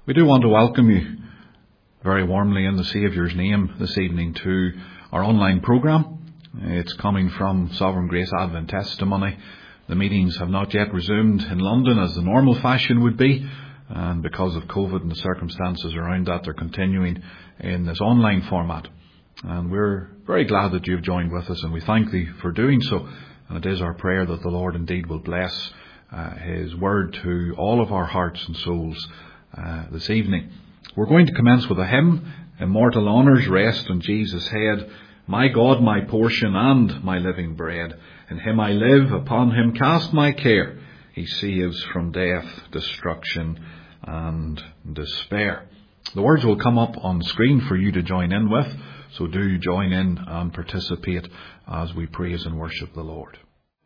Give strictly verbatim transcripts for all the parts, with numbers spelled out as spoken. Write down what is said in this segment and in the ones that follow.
We do want to welcome you very warmly in the Saviour's name this evening to our online programme. It's coming from Sovereign Grace Advent Testimony. The meetings have not yet resumed in London as the normal fashion would be, and because of COVID and the circumstances around that, they're continuing in this online format. And we're very glad that you've joined with us, and we thank thee for doing so. And it is our prayer that the Lord indeed will bless uh, His word to all of our hearts and souls uh, this evening. We're going to commence with a hymn, Immortal Honours Rest on Jesus' Head. My God, my portion and my living bread. In Him I live, upon Him cast my care. He saves from death, destruction and despair. The words will come up on screen for you to join in with, so do join in and participate as we praise and worship the Lord.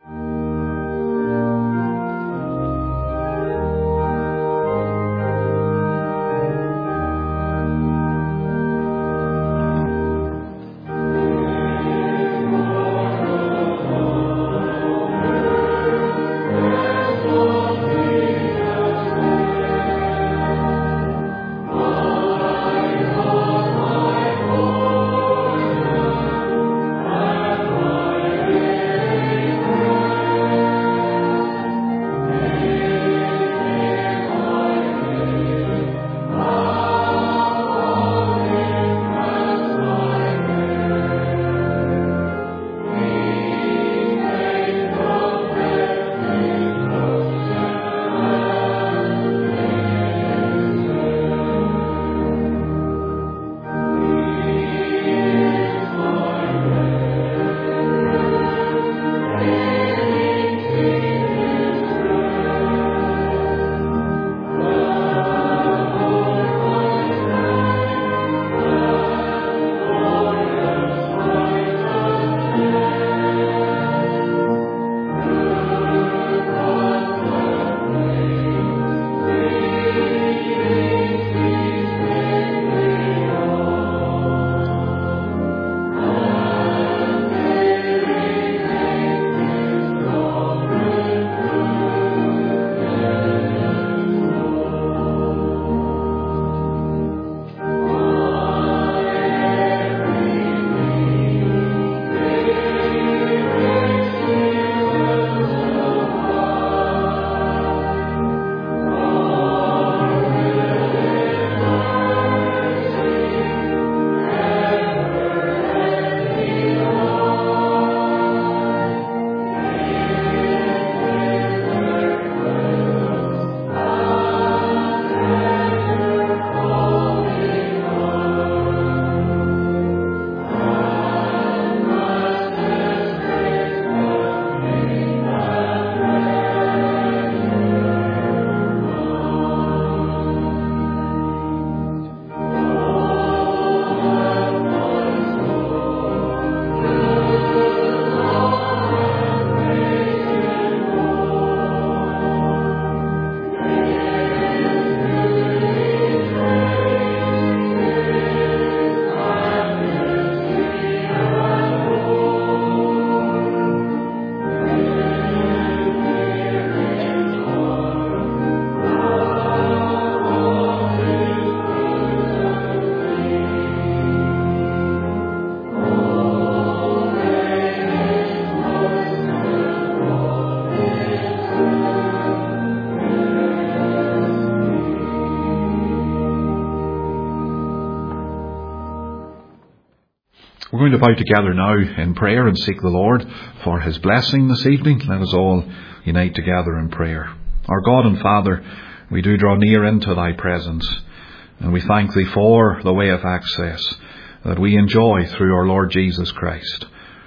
We're going to bow together now in prayer and seek the Lord for His blessing this evening. Let us all unite together in prayer. Our God and Father, we do draw near into Thy presence, and we thank Thee for the way of access that we enjoy through our Lord Jesus Christ.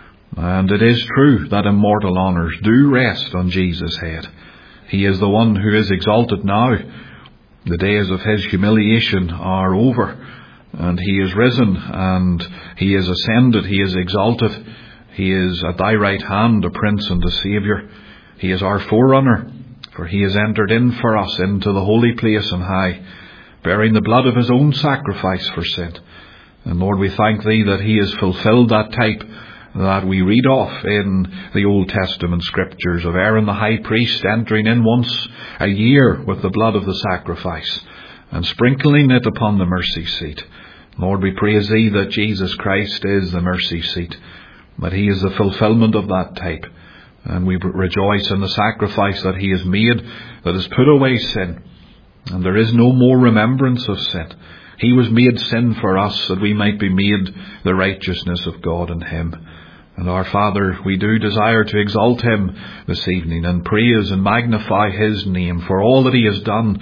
And it is true that immortal honours do rest on Jesus' head. He is the one who is exalted now. The days of His humiliation are over. And He is risen, and He is ascended, He is exalted. He is at Thy right hand, a Prince and a Saviour. He is our forerunner, for He has entered in for us into the holy place on high, bearing the blood of His own sacrifice for sin. And Lord, we thank Thee that He has fulfilled that type that we read of in the Old Testament Scriptures of Aaron the high priest entering in once a year with the blood of the sacrifice. and sprinkling it upon the mercy seat. Lord, we praise Thee that Jesus Christ is the mercy seat, that He is the fulfilment of that type. And we rejoice in the sacrifice that He has made, that has put away sin. And there is no more remembrance of sin. He was made sin for us, that we might be made the righteousness of God in Him. And our Father, we do desire to exalt Him this evening and praise and magnify His name for all that He has done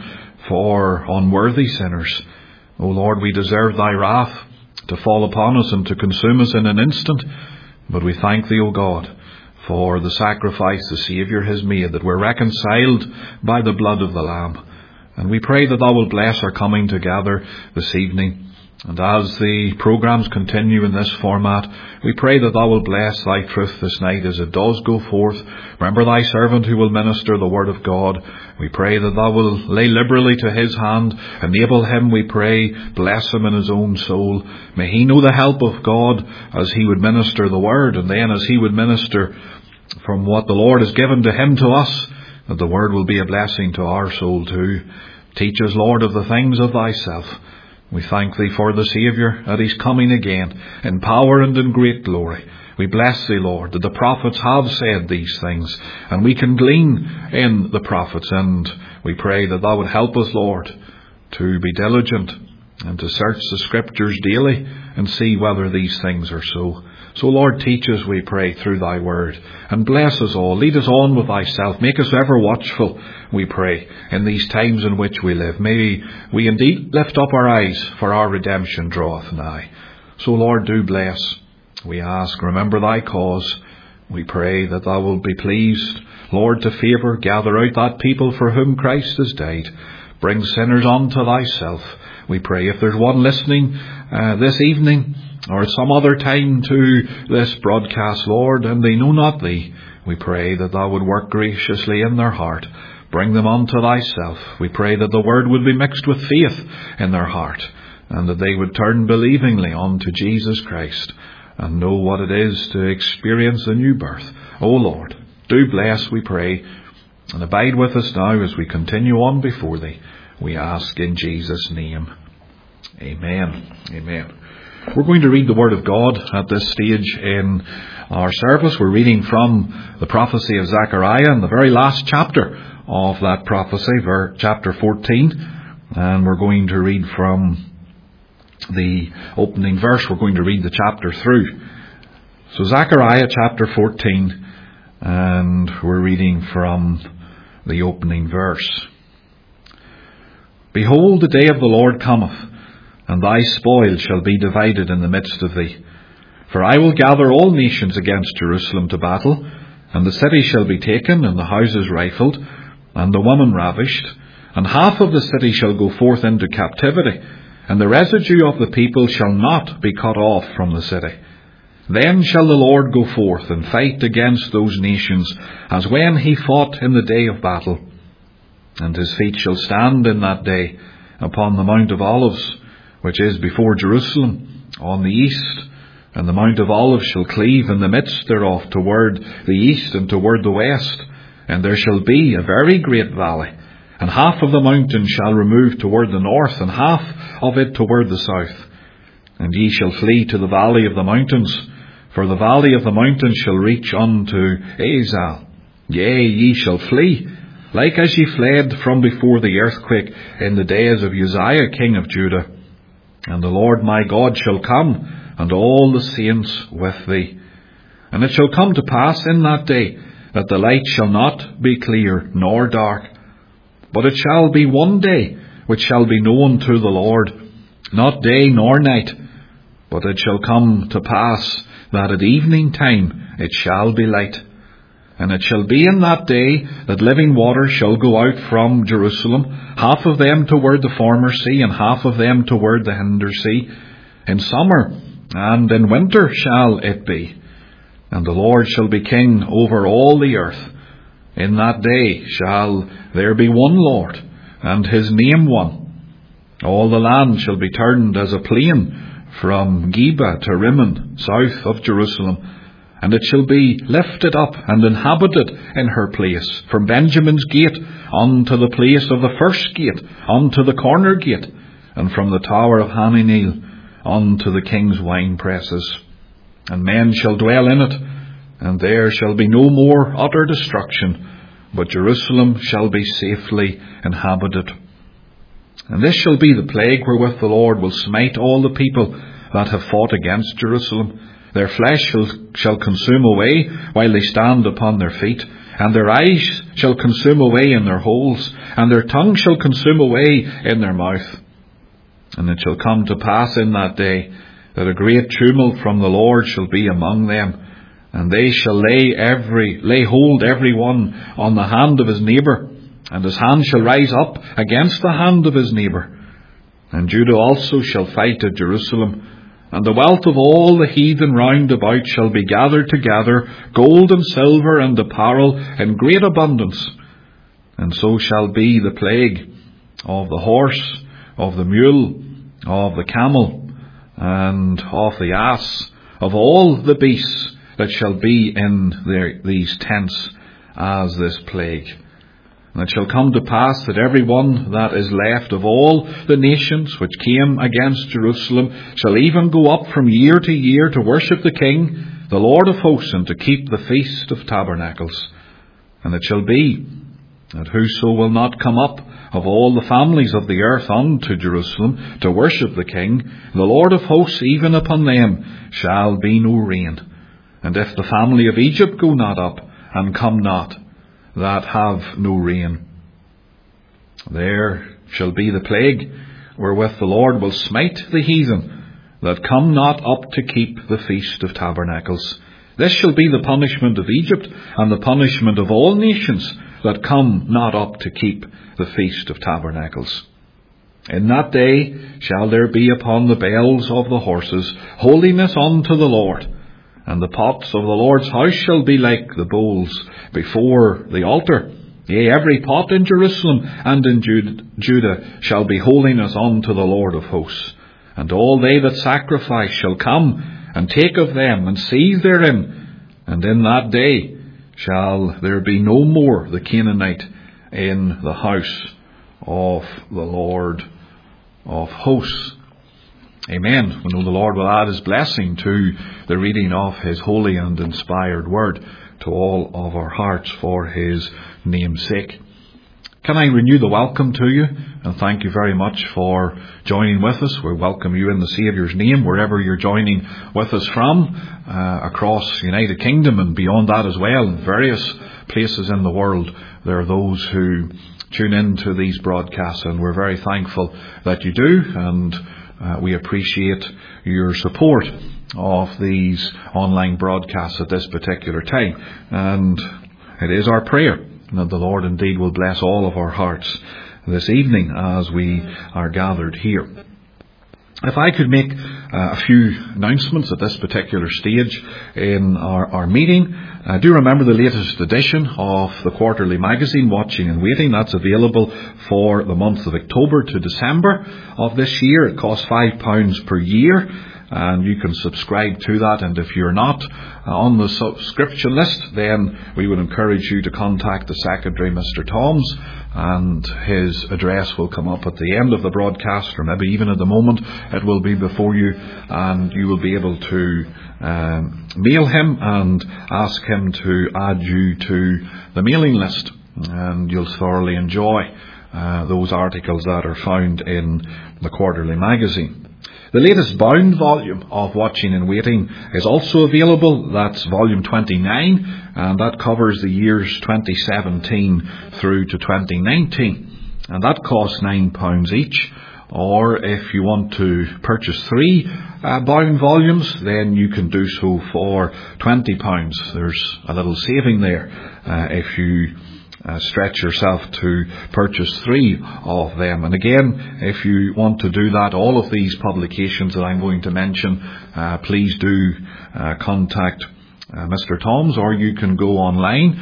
for unworthy sinners. O Lord, we deserve Thy wrath to fall upon us and to consume us in an instant. But we thank Thee, O God, for the sacrifice the Saviour has made, that we're reconciled by the blood of the Lamb. And we pray that Thou wilt bless our coming together this evening. And as the programmes continue in this format, we pray that Thou wilt bless Thy truth this night as it does go forth. Remember Thy servant who will minister the word of God. We pray that Thou wilt lay liberally to his hand. Enable him, we pray. Bless him in his own soul. May he know the help of God as he would minister the word, and then as he would minister from what the Lord has given to him to us, that the word will be a blessing to our soul too. Teach us, Lord, of the things of Thyself. We thank Thee for the Saviour, that He's coming again in power and in great glory. We bless Thee, Lord, that the prophets have said these things, and we can glean in the prophets. And we pray that Thou would help us, Lord, to be diligent and to search the Scriptures daily and see whether these things are so. So, Lord, teach us, we pray, through Thy word, and bless us all. Lead us on with Thyself. Make us ever watchful, we pray, in these times in which we live. May we indeed lift up our eyes, for our redemption draweth nigh. So, Lord, do bless, we ask. Remember Thy cause. We pray that Thou wilt be pleased, Lord, to favour, gather out that people for whom Christ has died. Bring sinners unto Thyself, we pray. If there's one listening uh, this evening, or at some other time to this broadcast, Lord, and they know not Thee, we pray that Thou would work graciously in their heart. Bring them unto Thyself. We pray that the word would be mixed with faith in their heart, and that they would turn believingly unto Jesus Christ and know what it is to experience the new birth. O Lord, do bless, we pray, and abide with us now as we continue on before Thee. We ask in Jesus' name. Amen. Amen. We're going to read the Word of God at this stage in our service. We're reading from the prophecy of Zechariah in the very last chapter of that prophecy, chapter fourteen. And we're going to read from the opening verse. We're going to read the chapter through. So Zechariah chapter fourteen, and we're reading from the opening verse. Behold, the day of the Lord cometh, and thy spoil shall be divided in the midst of thee. For I will gather all nations against Jerusalem to battle, and the city shall be taken, and the houses rifled, and the woman ravished, and half of the city shall go forth into captivity, and the residue of the people shall not be cut off from the city. Then shall the Lord go forth and fight against those nations, as when he fought in the day of battle. And his feet shall stand in that day upon the Mount of Olives, which is before Jerusalem, on the east, and the Mount of Olives shall cleave in the midst thereof toward the east and toward the west, and there shall be a very great valley, and half of the mountain shall remove toward the north, and half of it toward the south. And ye shall flee to the valley of the mountains, for the valley of the mountains shall reach unto Azal. Yea, ye shall flee, like as ye fled from before the earthquake in the days of Uzziah king of Judah. And the Lord my God shall come, and all the saints with thee. And it shall come to pass in that day, that the light shall not be clear nor dark, but it shall be one day which shall be known to the Lord, not day nor night. But it shall come to pass that at evening time it shall be light. And it shall be in that day that living water shall go out from Jerusalem, half of them toward the former sea, and half of them toward the hinder sea. In summer and in winter shall it be. And the Lord shall be king over all the earth. In that day shall there be one Lord, and his name one. All the land shall be turned as a plain, from Geba to Rimmon, south of Jerusalem. And it shall be lifted up and inhabited in her place, from Benjamin's gate unto the place of the first gate, unto the corner gate, and from the tower of Hananeel unto the king's wine presses. And men shall dwell in it, and there shall be no more utter destruction, but Jerusalem shall be safely inhabited. And this shall be the plague wherewith the Lord will smite all the people that have fought against Jerusalem. Their flesh shall, shall consume away while they stand upon their feet, and their eyes shall consume away in their holes, and their tongue shall consume away in their mouth. And it shall come to pass in that day that a great tumult from the Lord shall be among them, and they shall lay every lay hold every one on the hand of his neighbour, and his hand shall rise up against the hand of his neighbour. And Judah also shall fight at Jerusalem, and the wealth of all the heathen round about shall be gathered together, gold and silver and apparel in great abundance. And so shall be the plague of the horse, of the mule, of the camel, and of the ass, of all the beasts that shall be in their, these tents, as this plague. And it shall come to pass that every one that is left of all the nations which came against Jerusalem shall even go up from year to year to worship the King, the Lord of hosts, and to keep the Feast of Tabernacles. And it shall be that whoso will not come up of all the families of the earth unto Jerusalem to worship the King, the Lord of hosts, even upon them shall be no rain. And if the family of Egypt go not up, and come not, that have no rain, there shall be the plague wherewith the Lord will smite the heathen that come not up to keep the Feast of Tabernacles. This shall be the punishment of Egypt, and the punishment of all nations that come not up to keep the Feast of Tabernacles. In that day shall there be upon the bells of the horses holiness unto the Lord. And the pots of the Lord's house shall be like the bowls before the altar. Yea, every pot in Jerusalem and in Judah shall be holiness unto the Lord of hosts. And all they that sacrifice shall come and take of them and seize therein. And in that day shall there be no more the Canaanite in the house of the Lord of hosts. Amen. We know the Lord will add his blessing to the reading of his holy and inspired word to all of our hearts for his name's sake. Can I renew the welcome to you and thank you very much for joining with us. We welcome you in the Saviour's name wherever you're joining with us from, uh, across the United Kingdom and beyond that as well, in various places in the world. There are those who tune into these broadcasts, and we're very thankful that you do, and Uh, we appreciate your support of these online broadcasts at this particular time. And it is our prayer that the Lord indeed will bless all of our hearts this evening as we are gathered here. If I could make uh, a few announcements at this particular stage in our, our meeting. Uh, do remember the latest edition of the quarterly magazine, Watching and Waiting. That's available for the month of October to December of this year. It costs five pounds per year, and you can subscribe to that. And if you're not uh, on the subscription list, then we would encourage you to contact the Secretary, Mister Toms, and his address will come up at the end of the broadcast, or maybe even at the moment it will be before you, and you will be able to um, mail him and ask him to add you to the mailing list, and you'll thoroughly enjoy uh, those articles that are found in the quarterly magazine. The latest bound volume of Watching and Waiting is also available. That's volume twenty-nine, and that covers the years twenty seventeen through to twenty nineteen. And that costs nine pounds each. Or if you want to purchase three uh, bound volumes, then you can do so for twenty pounds. There's a little saving there uh, if you Uh, stretch yourself to purchase three of them. And again, if you want to do that, all of these publications that I'm going to mention, uh, please do uh, contact uh, Mister Toms, or you can go online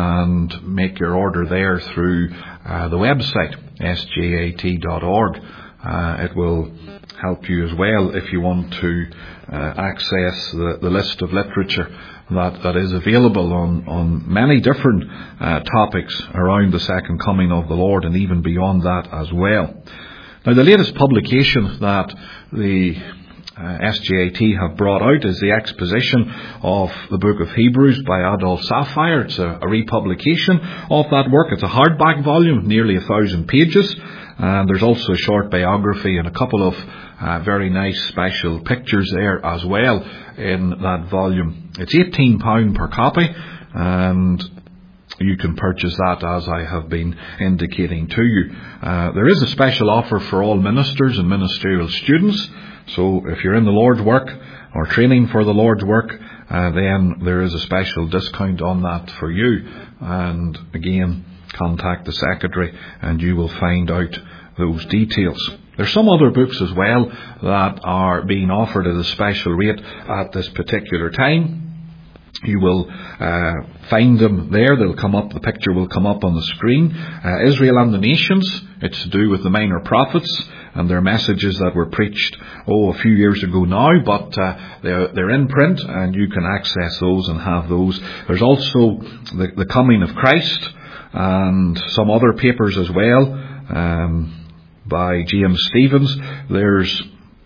and make your order there through uh, the website, s j a t dot org. Uh, it will help you as well if you want to uh, access the, the list of literature that, that is available on, on many different uh, topics around the second coming of the Lord, and even beyond that as well. Now, the latest publication that the uh, S J A T have brought out is the exposition of the book of Hebrews by Adolf Sapphire. It's a, a republication of that work. It's a hardback volume, nearly a thousand pages. And there's also a short biography and a couple of uh, very nice special pictures there as well in that volume. It's eighteen pounds per copy, and you can purchase that as I have been indicating to you. Uh, there is a special offer for all ministers and ministerial students. So if you're in the Lord's work or training for the Lord's work, uh, then there is a special discount on that for you. And again, contact the secretary and you will find out those details. There's some other books as well that are being offered at a special rate at this particular time. You will uh, find them there. They'll come up. The picture will come up on the screen. Uh, Israel and the Nations. It's to do with the minor prophets and their messages that were preached, oh, a few years ago now, but uh, they're, they're in print and you can access those and have those. There's also the, the Coming of Christ and some other papers as well um, by James Stevens. There's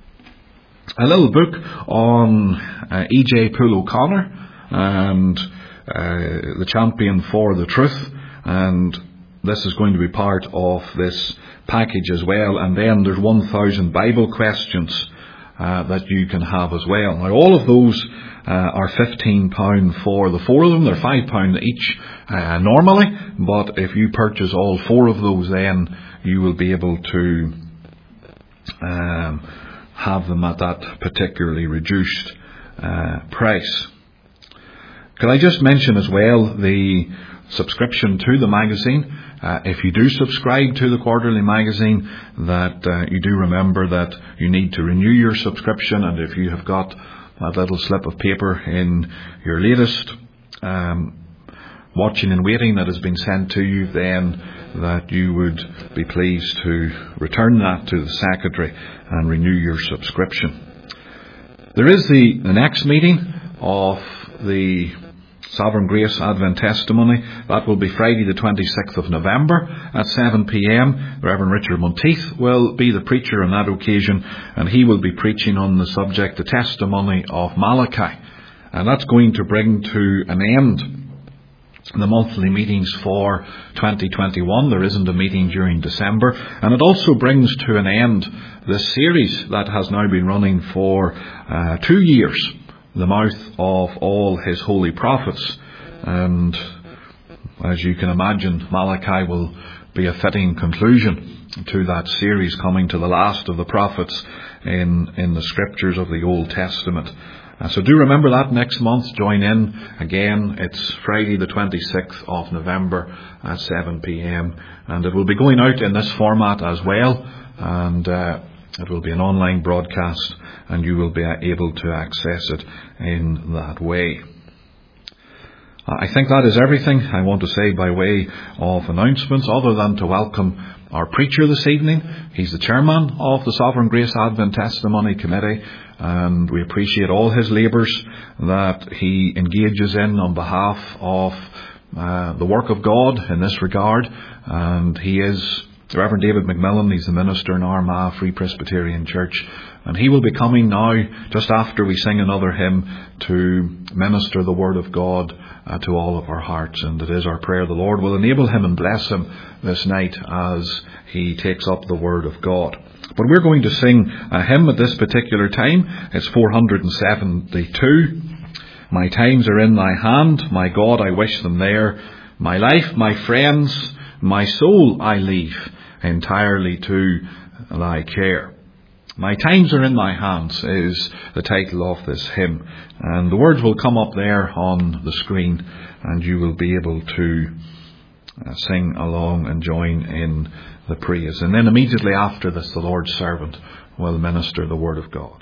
a little book on uh, E J Poole O'Connor and uh, the champion for the truth, and this is going to be part of this package as well. And then there's one thousand Bible questions uh, that you can have as well. Now, all of those uh, are fifteen pounds for the four of them. They're five pounds each uh, normally, but if you purchase all four of those, then you will be able to um, have them at that particularly reduced uh, price. Could I just mention as well the subscription to the magazine? Uh, if you do subscribe to the quarterly magazine, that uh, you do remember that you need to renew your subscription, and if you have got that little slip of paper in your latest um, watching and waiting that has been sent to you, then that you would be pleased to return that to the secretary and renew your subscription. There is the, the next meeting of the Sovereign Grace Advent Testimony. That will be Friday the twenty-sixth of November at seven p.m. Reverend Richard Monteith will be the preacher on that occasion, and he will be preaching on the subject, the testimony of Malachi. And that's going to bring to an end the monthly meetings for twenty twenty-one. There isn't a meeting during December. And it also brings to an end this series that has now been running for uh, two years. The mouth of all his holy prophets. And as you can imagine, Malachi will be a fitting conclusion to that series, coming to the last of the prophets in, in the scriptures of the Old Testament. Uh, so do remember that next month. Join in again. It's Friday the twenty-sixth of November at seven p.m. And it will be going out in this format as well. And uh, it will be an online broadcast, and you will be able to access it in that way. I think that is everything I want to say by way of announcements, other than to welcome our preacher this evening. He's the chairman of the Sovereign Grace Advent Testimony Committee, and we appreciate all his labours that he engages in on behalf of uh, the work of God in this regard. And he is Reverend David McMillan. He's the minister in Armagh Free Presbyterian Church, and he will be coming now just after we sing another hymn to minister the Word of God uh, to all of our hearts. And it is our prayer the Lord will enable him and bless him this night as he takes up the Word of God. But we're going to sing a hymn at this particular time. It's four hundred seventy-two. My times are in thy hand, my God, I wish them there. My life, my friends, my soul I leave entirely to thy care. My times are in thy hands is the title of this hymn. And the words will come up there on the screen, and you will be able to uh, sing along and join in the praise. And then immediately after this, the Lord's servant will minister the Word of God.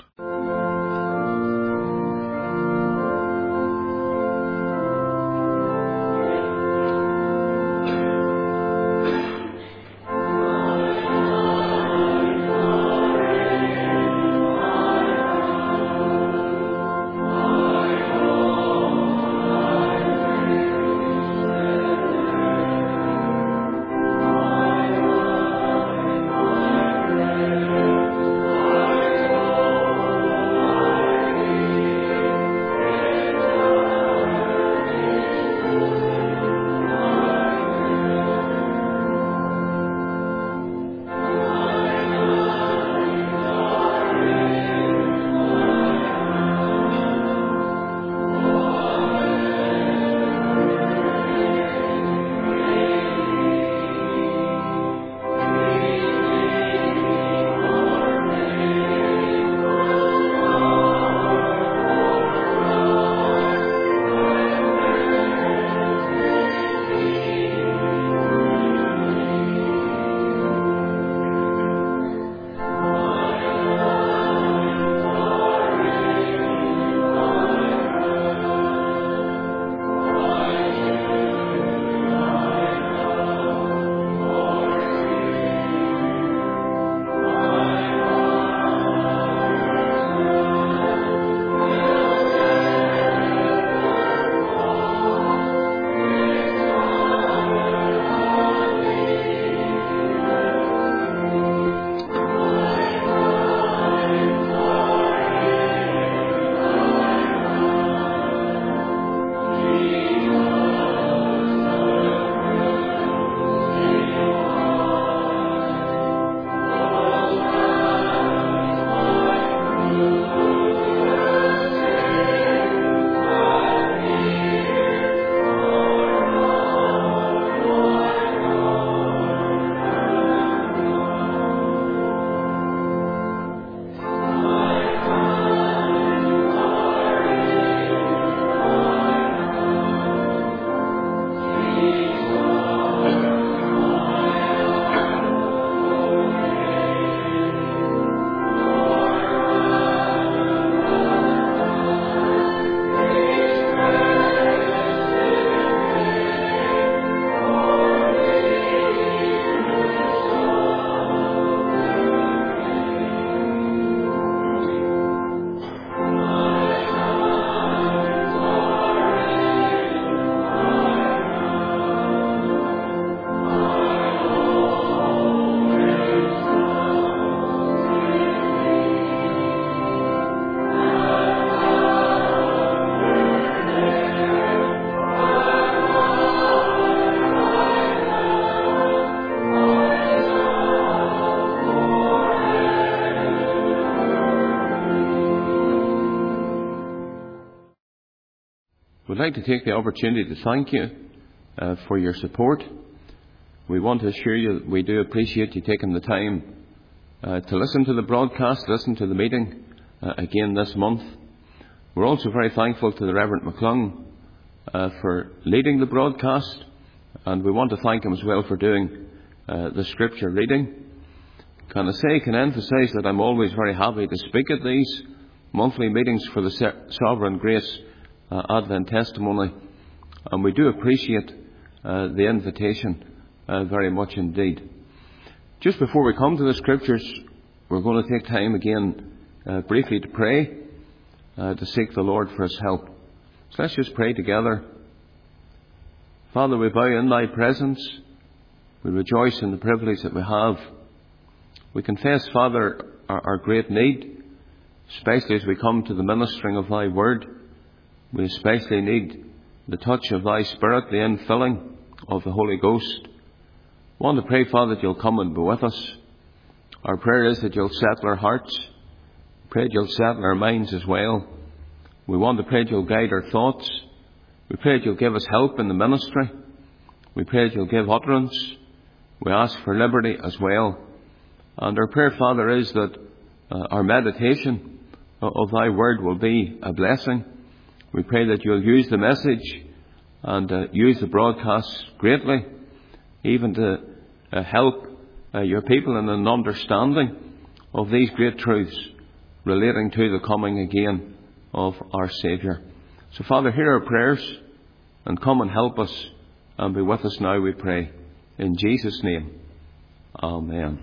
we'd like to take the opportunity to thank you uh, for your support. We want to assure you that we do appreciate you taking the time uh, to listen to the broadcast, listen to the meeting uh, again this month. We're also very thankful to the Reverend McClung uh, for leading the broadcast, and we want to thank him as well for doing uh, the scripture reading. Can I say, can emphasise that I'm always very happy to speak at these monthly meetings for the Sovereign Grace uh, Advent Testimony, and we do appreciate uh, the invitation uh, very much indeed. Just before we come to the scriptures, we're going to take time again uh, briefly to pray, uh, to seek the Lord for His help. So let's just pray together. Father, we bow in Thy presence. We rejoice in the privilege that we have. We confess, Father, our, our great need, especially as we come to the ministering of Thy word. We especially need the touch of Thy Spirit, the infilling of the Holy Ghost. We want to pray, Father, that You'll come and be with us. Our prayer is that You'll settle our hearts. We pray that You'll settle our minds as well. We want to pray that You'll guide our thoughts. We pray that You'll give us help in the ministry. We pray that You'll give utterance. We ask for liberty as well. And our prayer, Father, is that uh, our meditation of Thy word will be a blessing. We pray that You'll use the message and uh, use the broadcasts greatly, even to uh, help uh, Your people in an understanding of these great truths relating to the coming again of our Saviour. So, Father, hear our prayers and come and help us and be with us now, we pray. In Jesus' name, Amen.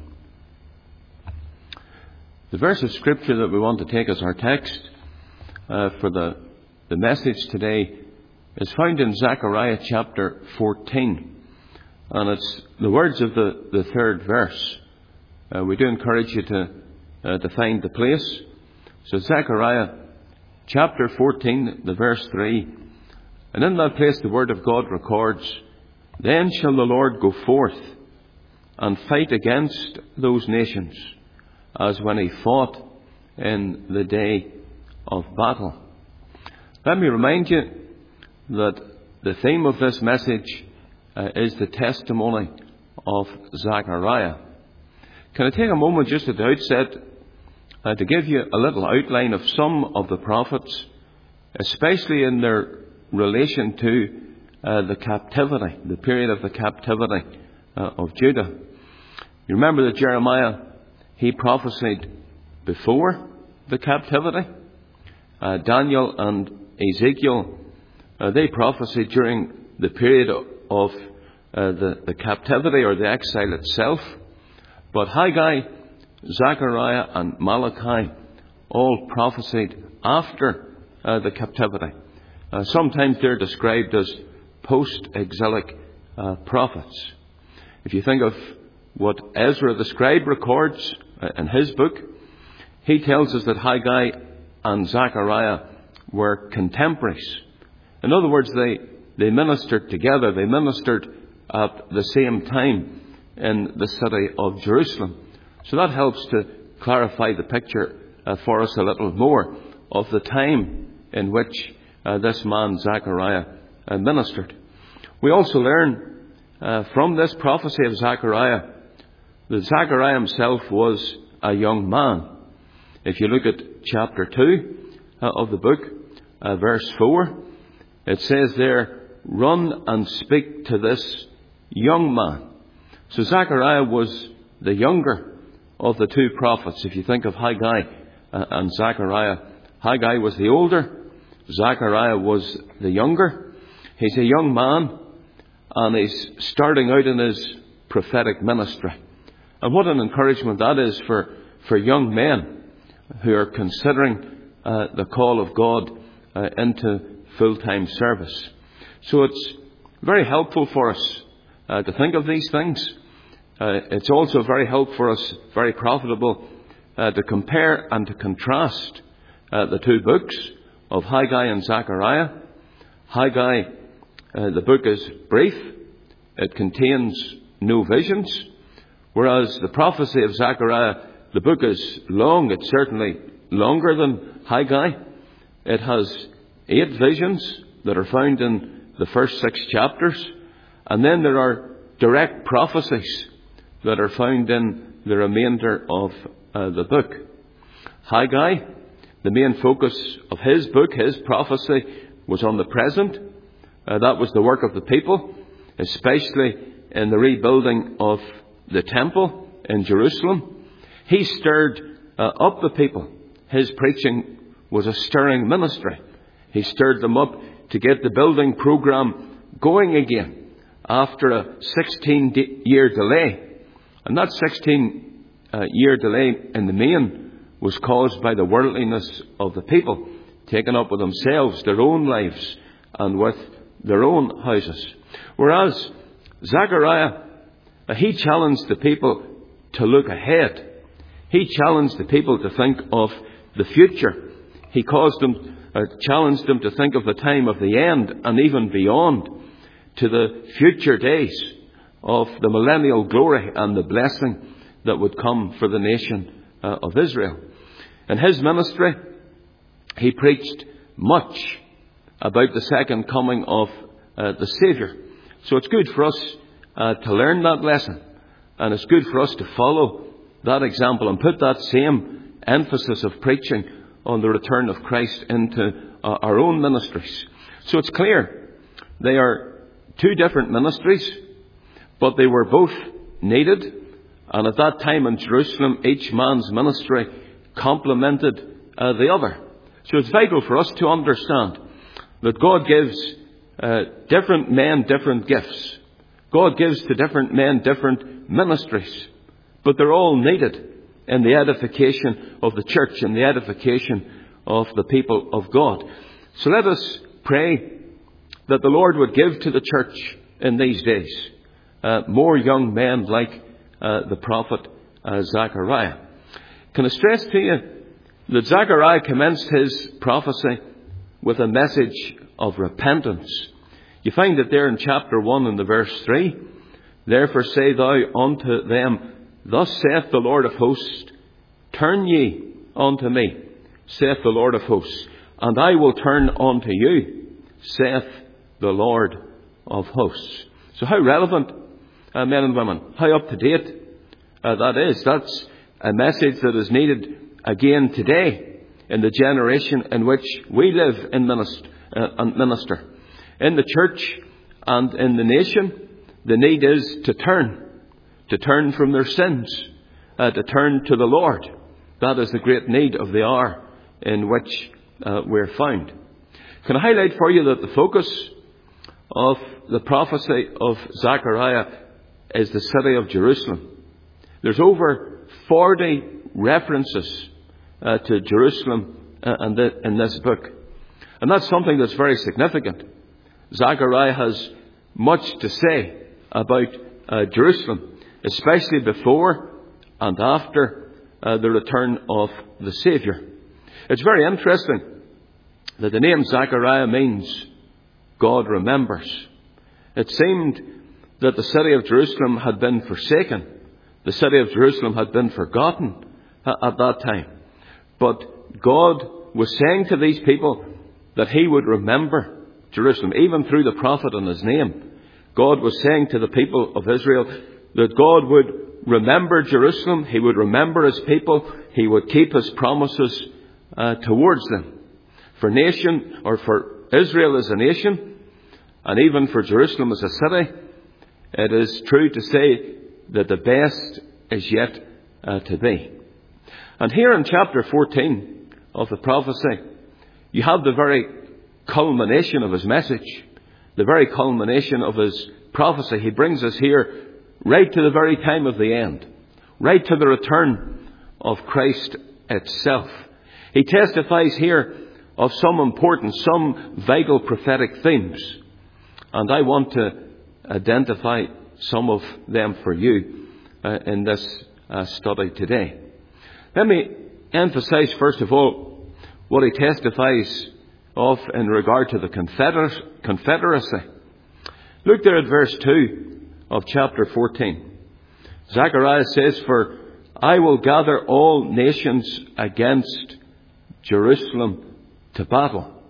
The verse of Scripture that we want to take as our text uh, for the, the message today is found in Zechariah chapter fourteen. And it's the words of the, the third verse. Uh, we do encourage you to, uh, to find the place. So Zechariah chapter fourteen, the verse three. And in that place the word of God records, "Then shall the Lord go forth and fight against those nations, as when He fought in the day of battle." Let me remind you that the theme of this message uh, is the testimony of Zechariah. Can I take a moment just at the outset uh, to give you a little outline of some of the prophets, especially in their relation to uh, the captivity, the period of the captivity uh, of Judah. You remember that Jeremiah, he prophesied before the captivity. Uh, Daniel and Ezekiel, uh, they prophesied during the period of uh, the, the captivity or the exile itself. But Haggai, Zechariah and Malachi all prophesied after uh, the captivity. Uh, sometimes they're described as post-exilic uh, prophets. If you think of what Ezra the scribe records in his book, he tells us that Haggai and Zechariah were contemporaries. In other words, they, they ministered together. They ministered at the same time in the city of Jerusalem. So that helps to clarify the picture uh, for us a little more of the time in which uh, this man Zechariah uh, ministered. We also learn uh, from this prophecy of Zechariah that Zechariah himself was a young man. If you look at chapter two uh, of the book, uh, verse four, it says there, "Run and speak to this young man." So Zechariah was the younger of the two prophets. If you think of Haggai uh, and Zechariah, Haggai was the older, Zechariah was the younger. He's a young man and he's starting out in his prophetic ministry. And what an encouragement that is for, for young men who are considering uh, the call of God uh, into full-time service. So it's very helpful for us uh, to think of these things. Uh, it's also very helpful for us, very profitable, uh, to compare and to contrast uh, the two books of Haggai and Zechariah. Haggai, uh, the book is brief. It contains no visions. Whereas the prophecy of Zechariah, the book is long. It's certainly longer than Haggai. It has eight visions that are found in the first six chapters. And then there are direct prophecies that are found in the remainder of uh, the book. Haggai, the main focus of his book, his prophecy, was on the present. Uh, that was the work of the people, especially in the rebuilding of the temple in Jerusalem. He stirred uh, up the people. His preaching was a stirring ministry. He stirred them up to get the building program going again after a sixteen-year delay. And that sixteen-year delay in the main was caused by the worldliness of the people, taken up with themselves, their own lives, and with their own houses. Whereas Zechariah, he challenged the people to look ahead. He challenged the people to think of the future. He caused them, uh, challenged them to think of the time of the end and even beyond, to the future days of the millennial glory and the blessing that would come for the nation uh, of Israel. In his ministry, he preached much about the second coming of uh, the Saviour. So it's good for us uh, to learn that lesson, and it's good for us to follow that example and put that same emphasis of preaching on the return of Christ into uh, our own ministries. So it's clear they are two different ministries, but they were both needed. And at that time in Jerusalem, each man's ministry complemented uh, the other. So it's vital for us to understand that God gives uh, different men different gifts. God gives to different men different ministries. But they're all needed in the edification of the church, in the edification of the people of God. So let us pray that the Lord would give to the church in these days uh, more young men like uh, the prophet uh, Zechariah. Can I stress to you that Zechariah commenced his prophecy with a message of repentance. You find it there in chapter one in the verse three. Therefore say thou unto them, Thus saith the Lord of hosts, Turn ye unto me, saith the Lord of hosts, and I will turn unto you, saith the Lord of hosts. So how relevant, uh, men and women, how up to date uh, that is. That's a message that is needed again today in the generation in which we live and minister. Uh, and minister. In the church and in the nation, the need is to turn. To turn from their sins, uh, to turn to the Lord. That is the great need of the hour in which uh, we're found. Can I highlight for you that the focus of the prophecy of Zechariah is the city of Jerusalem. There's over forty references uh, to Jerusalem uh, in, the, in this book. And that's something that's very significant. Zechariah has much to say about uh, Jerusalem, especially before and after uh, the return of the Saviour. It's very interesting that the name Zechariah means God remembers. It seemed that the city of Jerusalem had been forsaken. The city of Jerusalem had been forgotten uh, at that time. But God was saying to these people that he would remember Jerusalem, even through the prophet in his name. God was saying to the people of Israel that God would remember Jerusalem, he would remember his people, he would keep his promises uh, towards them. For nation, or for Israel as a nation, and even for Jerusalem as a city, it is true to say that the best is yet uh, to be. And here in chapter fourteen of the prophecy, you have the very culmination of his message, the very culmination of his prophecy. He brings us here right to the very time of the end, right to the return of Christ itself. He testifies here of some important, some vital prophetic themes. And I want to identify some of them for you uh, in this uh, study today. Let me emphasize, first of all, what he testifies of in regard to the confeder- confederacy. Look there at verse two of chapter fourteen. Zechariah says, For I will gather all nations against Jerusalem to battle.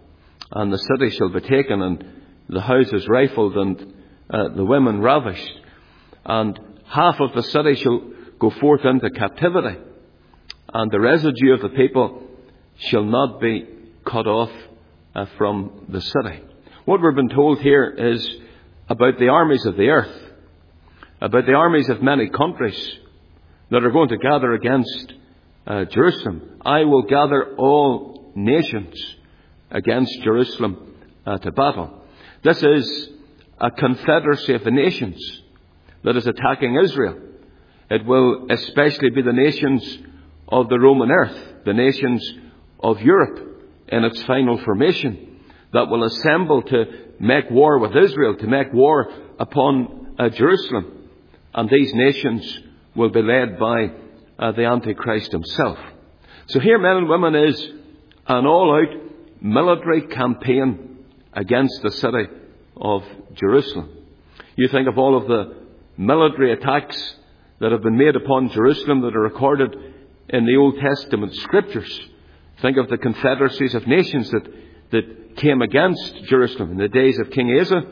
and the city shall be taken, and the houses rifled, and uh, the women ravished, and half of the city shall go forth into captivity, and the residue of the people shall not be cut off uh, from the city. What we've been told here is about the armies of the earth, about the armies of many countries that are going to gather against uh, Jerusalem. I will gather all nations against Jerusalem uh, to battle. This is a confederacy of the nations that is attacking Israel. It will especially be the nations of the Roman earth, the nations of Europe in its final formation, that will assemble to make war with Israel, to make war upon uh, Jerusalem. And these nations will be led by uh, the Antichrist himself. So here, men and women, is an all-out military campaign against the city of Jerusalem. You think of all of the military attacks that have been made upon Jerusalem that are recorded in the Old Testament scriptures. Think of the confederacies of nations that, that came against Jerusalem in the days of King Asa.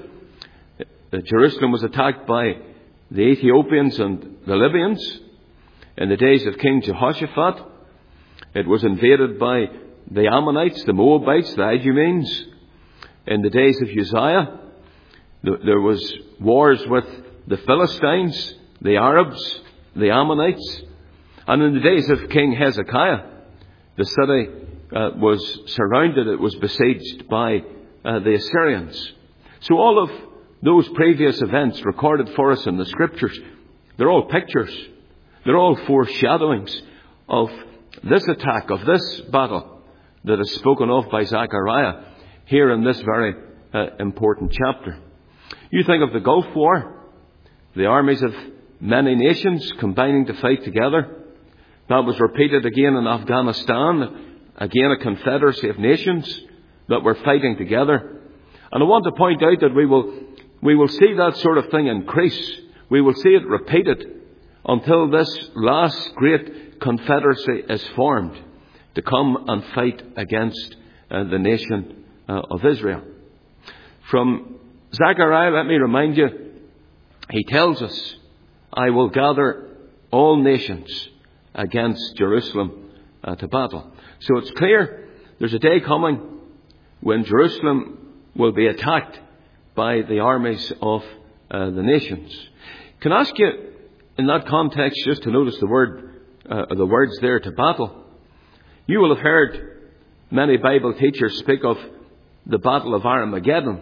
Jerusalem was attacked by the Ethiopians and the Libyans. In the days of King Jehoshaphat, it was invaded by the Ammonites, the Moabites, the Idumeans. In the days of Uzziah, there was wars with the Philistines, the Arabs, the Ammonites. And in the days of King Hezekiah, the city uh, was surrounded, it was besieged by uh, the Assyrians. So all of those previous events recorded for us in the scriptures, they're all pictures. They're all foreshadowings of this attack, of this battle that is spoken of by Zechariah here in this very uh, important chapter. You think of the Gulf War, the armies of many nations combining to fight together. That was repeated again in Afghanistan, again a confederacy of nations that were fighting together. And I want to point out that we will we will see that sort of thing increase. We will see it repeated until this last great confederacy is formed to come and fight against uh, the nation uh, of Israel. From Zechariah, let me remind you, he tells us, I will gather all nations against Jerusalem uh, to battle. So it's clear there's a day coming when Jerusalem will be attacked by the armies of uh, the nations. Can I ask you, in that context, just to notice the word, uh, the words there, to battle? You will have heard many Bible teachers speak of the Battle of Armageddon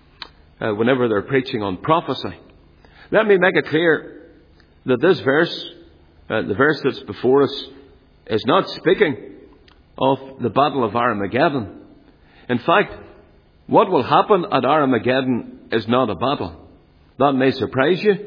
uh, whenever they're preaching on prophecy. Let me make it clear that this verse, uh, the verse that's before us, is not speaking of the Battle of Armageddon. In fact, what will happen at Armageddon is not a battle. That may surprise you.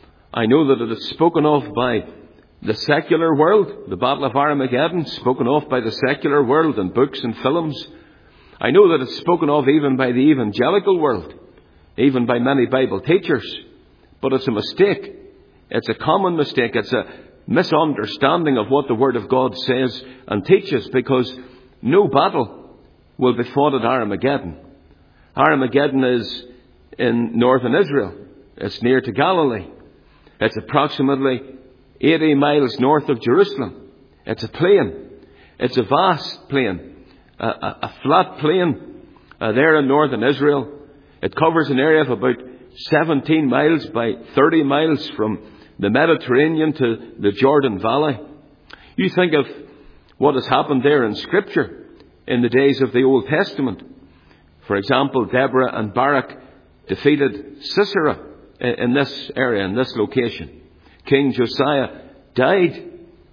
I know that it is spoken of by the secular world, the Battle of Armageddon, spoken of by the secular world in books and films. I know that it's spoken of even by the evangelical world, even by many Bible teachers. But it's a mistake. It's a common mistake. It's a misunderstanding of what the Word of God says and teaches, because no battle will be fought at Armageddon. Armageddon is in northern Israel. It's near to Galilee. It's approximately eighty miles north of Jerusalem. It's a plain. It's a vast plain. A, a, a flat plain uh, there in northern Israel. It covers an area of about seventeen miles by thirty miles from the Mediterranean to the Jordan Valley. You think of what has happened there in Scripture in the days of the Old Testament. For example, Deborah and Barak defeated Sisera in this area, in this location. King Josiah died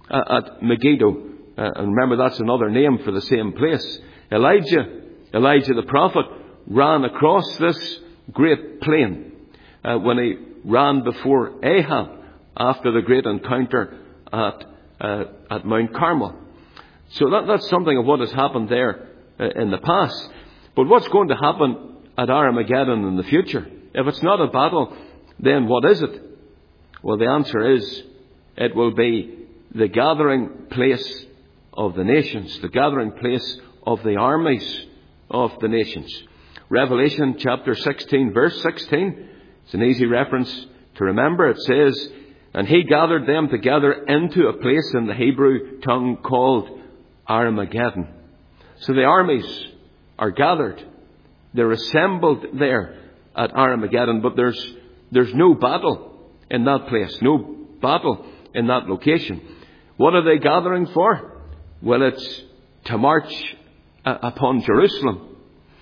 at Megiddo. Uh, and remember, that's another name for the same place. Elijah, Elijah the prophet, ran across this great plain uh, when he ran before Ahab after the great encounter at uh, at Mount Carmel. So that, that's something of what has happened there uh, in the past. But what's going to happen at Armageddon in the future? If it's not a battle, then what is it? Well, the answer is, it will be the gathering place of the nations, the gathering place of the armies of the nations. Revelation chapter sixteen, verse sixteen. It's an easy reference to remember. It says, "And he gathered them together into a place in the Hebrew tongue called Armageddon." So the armies are gathered. They're assembled there at Armageddon, but there's there's no battle in that place, no battle in that location. What are they gathering for? Well, it's to march uh, upon Jerusalem.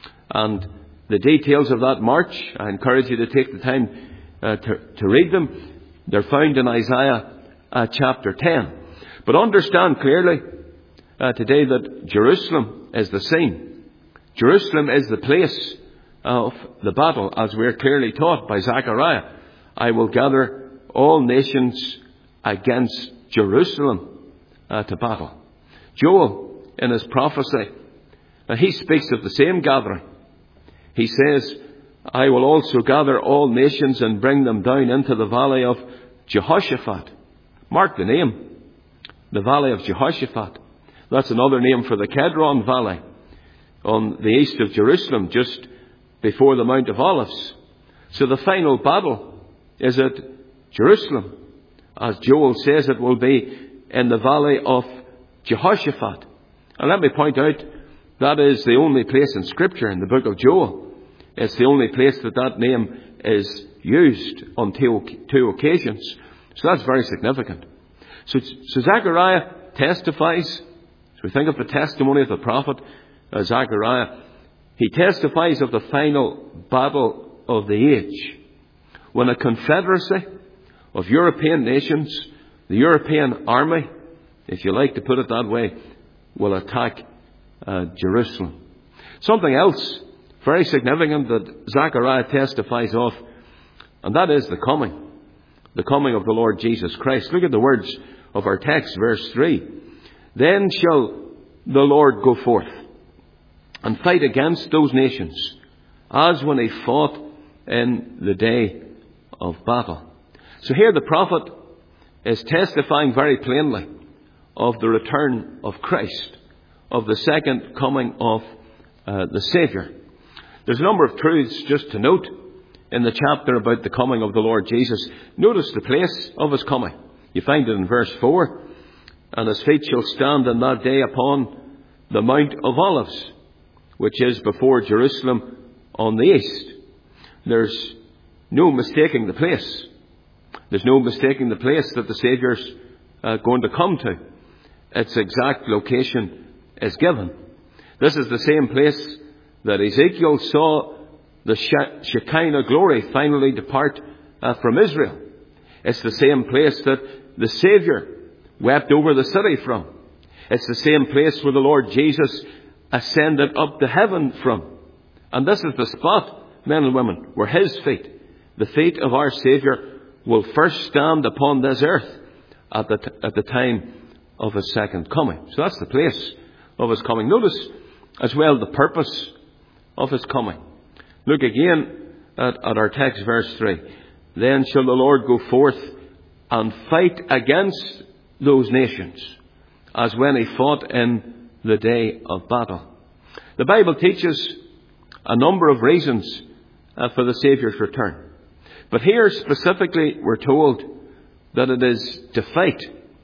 And the details of that march, I encourage you to take the time uh, to, to read them. They're found in Isaiah uh, chapter ten. But understand clearly uh, today that Jerusalem is the scene. Jerusalem is the place of the battle, as we're clearly taught by Zechariah. "I will gather all nations against Jerusalem uh, to battle." Joel, in his prophecy, uh, he speaks of the same gathering. He says, "I will also gather all nations and bring them down into the valley of Jehoshaphat." Mark the name. The valley of Jehoshaphat. That's another name for the Kedron Valley on the east of Jerusalem, just before the Mount of Olives. So the final battle is at Jerusalem. As Joel says, it will be in the valley of Jehoshaphat. And let me point out, that is the only place in Scripture, in the book of Joel. It's the only place that that name is used on two, two occasions. So that's very significant. So, so Zechariah testifies, as we think of the testimony of the prophet uh, Zechariah, he testifies of the final battle of the age, when a confederacy of European nations, the European army, if you like to put it that way, will attack uh, Jerusalem. Something else very significant that Zechariah testifies of, and that is the coming. The coming of the Lord Jesus Christ. Look at the words of our text, verse three. "Then shall the Lord go forth and fight against those nations, as when he fought in the day of battle." So here the prophet is testifying very plainly of the return of Christ, of the second coming of uh, the Saviour. There's a number of truths just to note in the chapter about the coming of the Lord Jesus. Notice the place of his coming. You find it in verse four. "And his feet shall stand in that day upon the Mount of Olives, which is before Jerusalem on the east." There's no mistaking the place. There's no mistaking the place that the Saviour's uh, going to come to. Its exact location is given. This is the same place that Ezekiel saw the Shekinah glory finally depart uh, from Israel. It's the same place that the Saviour wept over the city from. It's the same place where the Lord Jesus ascended up to heaven from. And this is the spot, men and women, where his feet, the feet of our Saviour, will first stand upon this earth at the, t- at the time of his second coming. So that's the place of his coming. Notice as well the purpose of his coming. Look again at, at our text, verse three. "Then shall the Lord go forth and fight against those nations, as when he fought in the day of battle." The Bible teaches a number of reasons uh, for the Saviour's return. But here specifically we're told that it is to fight.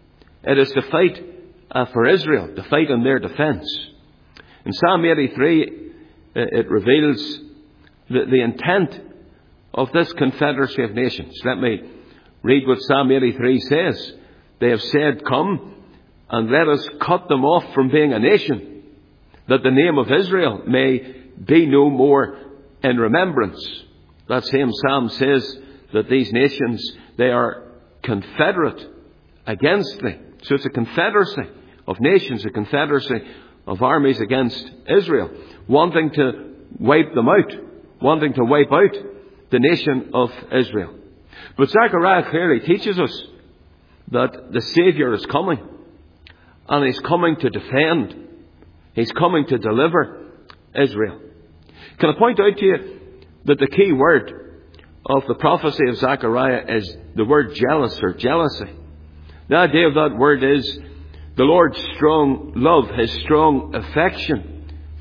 It is to fight uh, for Israel, to fight in their defence. In Psalm eighty-three, it reveals the, the intent of this confederacy of nations. Let me read what Psalm eighty-three says. "They have said, 'Come, and let us cut them off from being a nation, that the name of Israel may be no more in remembrance.'" That same psalm says that these nations, they are confederate against thee. So it's a confederacy of nations, a confederacy of armies against Israel, wanting to wipe them out, wanting to wipe out the nation of Israel. But Zechariah clearly teaches us that the Saviour is coming, and he's coming to defend. He's coming to deliver Israel. Can I point out to you that the key word of the prophecy of Zechariah is the word jealous or jealousy. The idea of that word is the Lord's strong love, his strong affection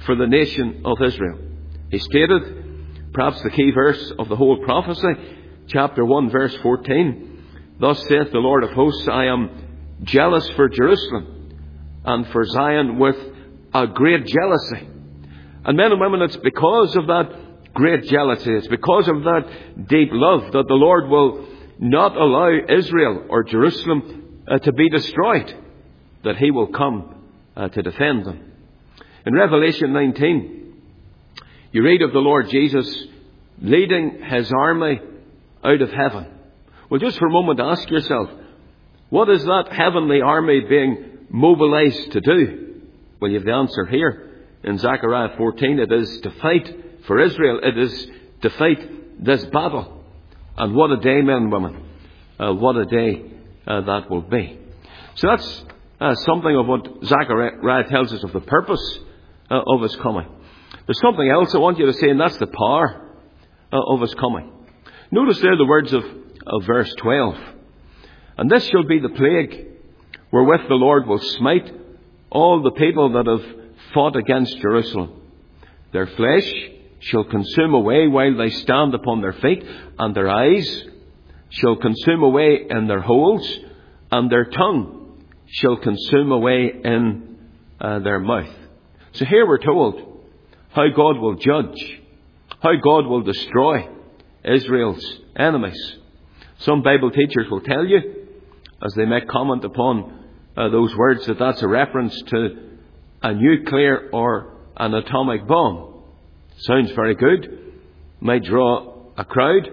for the nation of Israel. He stated, perhaps the key verse of the whole prophecy, chapter one, verse fourteen, "Thus saith the Lord of hosts, I am jealous for Jerusalem and for Zion with a great jealousy." And men and women, it's because of that great jealousy, it's because of that deep love that the Lord will not allow Israel or Jerusalem uh, to be destroyed, that He will come uh, to defend them. In Revelation nineteen, you read of the Lord Jesus leading His army out of heaven. Well, just for a moment, ask yourself, what is that heavenly army being mobilized to do? Well, you have the answer here in Zechariah fourteen. It is to fight for Israel. It is to fight this battle. And what a day, men and women. Uh, what a day uh, that will be. So that's uh, something of what Zechariah tells us of the purpose uh, of His coming. There's something else I want you to say, and that's the power uh, of His coming. Notice there the words of, of verse twelve. "And this shall be the plague wherewith the Lord will smite all the people that have fought against Jerusalem. Their flesh shall consume away while they stand upon their feet, and their eyes shall consume away in their holes, and their tongue shall consume away in uh, their mouth." So here we're told how God will judge, how God will destroy Israel's enemies. Some Bible teachers will tell you, as they make comment upon uh, those words, that that's a reference to a nuclear or an atomic bomb. Sounds very good, might draw a crowd,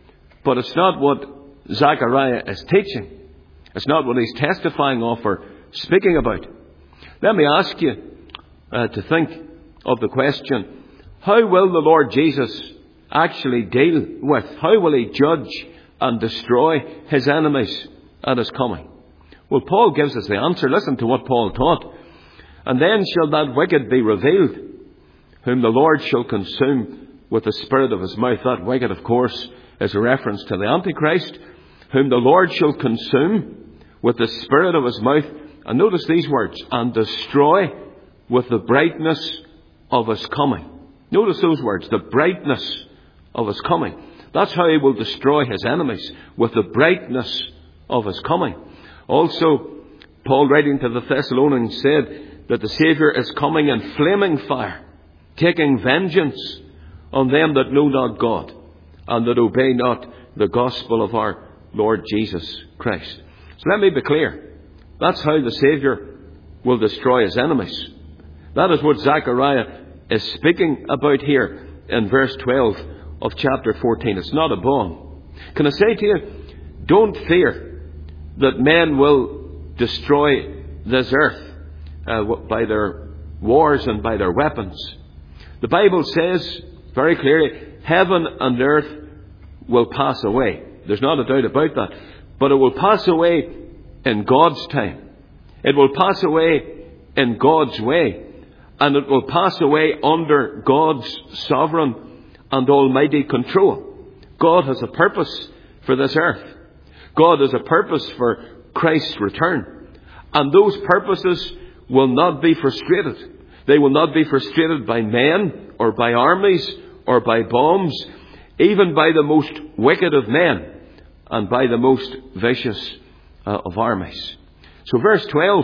but it's not what Zechariah is teaching. It's not what he's testifying of or speaking about. Let me ask you uh, to think of the question, how will the Lord Jesus actually deal with, how will He judge and destroy His enemies at His coming? Well, Paul gives us the answer. Listen to what Paul taught. "And then shall that wicked be revealed, whom the Lord shall consume with the spirit of His mouth." That wicked, of course, is a reference to the Antichrist. "Whom the Lord shall consume with the spirit of His mouth." And notice these words, "and destroy with the brightness of His coming." Notice those words, the brightness of His coming. That's how He will destroy His enemies, with the brightness of His coming. Also, Paul, writing to the Thessalonians, said that the Saviour is coming in flaming fire, taking vengeance on them that know not God and that obey not the gospel of our Lord Jesus Christ. So let me be clear. That's how the Saviour will destroy His enemies. That is what Zechariah is speaking about here in verse twelve of chapter fourteen. It's not a bomb. Can I say to you, don't fear that men will destroy this earth uh, by their wars and by their weapons. The Bible says very clearly, heaven and earth will pass away. There's not a doubt about that. But it will pass away in God's time. It will pass away in God's way. And it will pass away under God's sovereign and almighty control. God has a purpose for this earth. God has a purpose for Christ's return. And those purposes will not be frustrated. They will not be frustrated by men or by armies or by bombs, even by the most wicked of men and by the most vicious uh, of armies. So verse twelve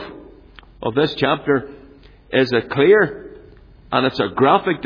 of this chapter is a clear and it's a graphic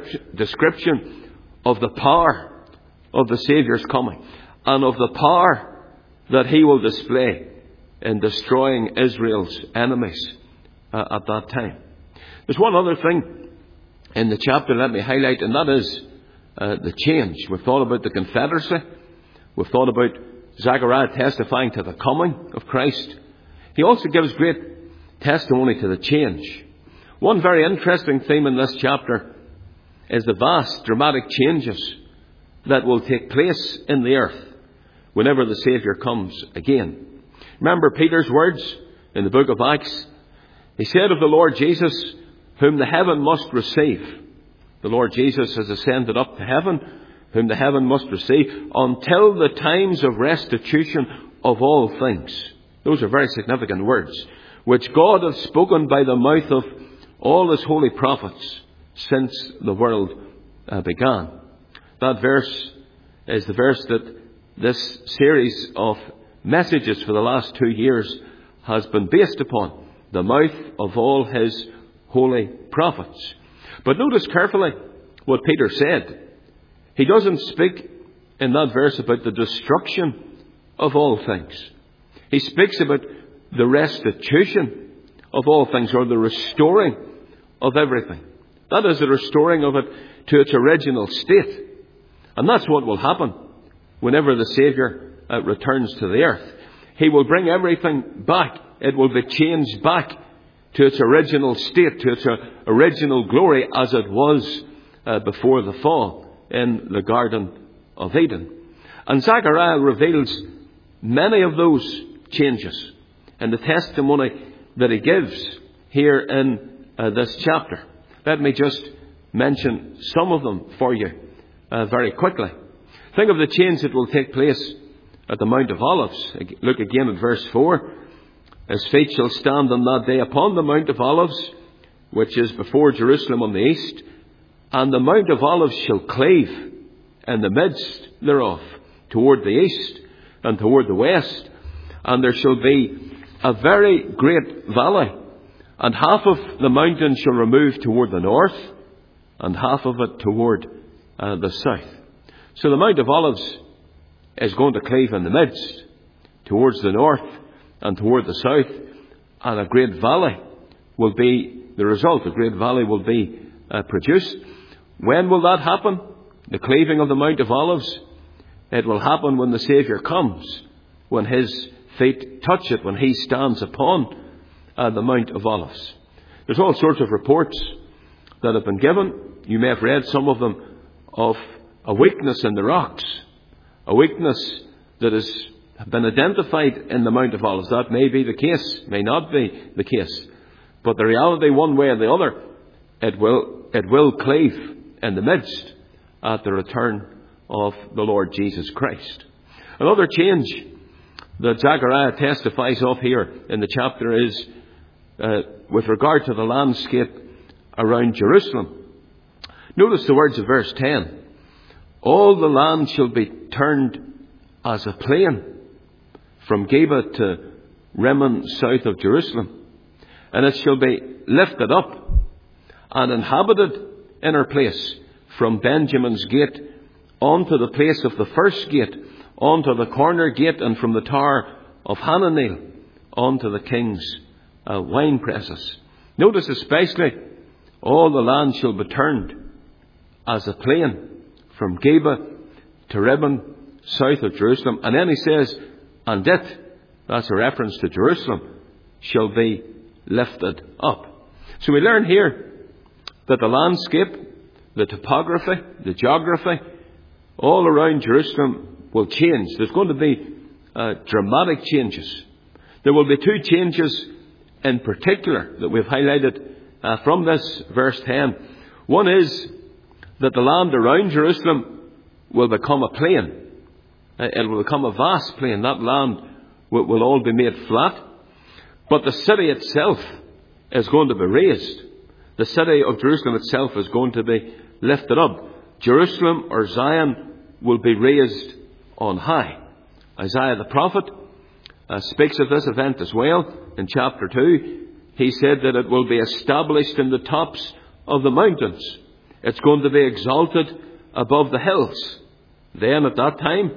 description of the power of the Saviour's coming and of the power that He will display in destroying Israel's enemies uh, at that time. There's one other thing in the chapter let me highlight, and that is uh, the change. We've thought about the Confederacy. We've thought about Zechariah testifying to the coming of Christ. He also gives great testimony to the change. One very interesting theme in this chapter is the vast dramatic changes that will take place in the earth whenever the Saviour comes again. Remember Peter's words in the book of Acts. He said of the Lord Jesus, whom the heaven must receive. The Lord Jesus has ascended up to heaven, whom the heaven must receive, until the times of restitution of all things. Those are very significant words, which God hath spoken by the mouth of all His holy prophets since the world uh, began. That verse is the verse that this series of messages for the last two years has been based upon, the mouth of all his holy prophets. But notice carefully what Peter said. He doesn't speak in that verse about the destruction of all things. He speaks about the restitution of all things, or the restoring of everything. That is, the restoring of it to its original state. And that's what will happen whenever the Saviour uh, returns to the earth. He will bring everything back. It will be changed back to its original state, to its uh, original glory as it was uh, before the fall in the Garden of Eden. And Zechariah reveals many of those changes in the testimony that he gives here in uh, this chapter. Let me just mention some of them for you uh, very quickly. Think of the change that will take place at the Mount of Olives. Look again at verse four. His feet shall stand on that day upon the Mount of Olives, which is before Jerusalem on the east, and the Mount of Olives shall cleave in the midst thereof, toward the east and toward the west, and there shall be a very great valley, and half of the mountain shall remove toward the north, and half of it toward uh, the south. So the Mount of Olives is going to cleave in the midst, towards the north and toward the south, and a great valley will be the result. A great valley will be uh, produced. When will that happen? The cleaving of the Mount of Olives? It will happen when the Saviour comes, when his feet touch it, when he stands upon uh, the Mount of Olives. There's all sorts of reports that have been given. You may have read some of them, of a weakness in the rocks, a weakness that has been identified in the Mount of Olives. That may be the case, may not be the case. But the reality, one way or the other, it will, it will cleave in the midst at the return of the Lord Jesus Christ. Another change that Zechariah testifies of here in the chapter is uh, with regard to the landscape around Jerusalem. Notice the words of verse ten. All the land shall be turned as a plain from Geba to Rimmon south of Jerusalem, and it shall be lifted up and inhabited in her place from Benjamin's gate onto the place of the first gate, onto the corner gate, and from the tower of Hananel onto the king's uh, wine presses. Notice especially, all the land shall be turned as a plain from Geba to Rimmon south of Jerusalem. And then he says, and it, that's a reference to Jerusalem, shall be lifted up. So we learn here that the landscape, the topography, the geography, all around Jerusalem will change. There's going to be uh, dramatic changes. There will be two changes in particular that we've highlighted uh, from this verse ten. One is that the land around Jerusalem will become a plain. Uh, it will become a vast plain. That land will, will all be made flat. But the city itself is going to be raised. The city of Jerusalem itself is going to be lifted up. Jerusalem, or Zion, will be raised on high. Isaiah the prophet uh, speaks of this event as well. In chapter two, he said that it will be established in the tops of the mountains. It's going to be exalted above the hills. Then at that time,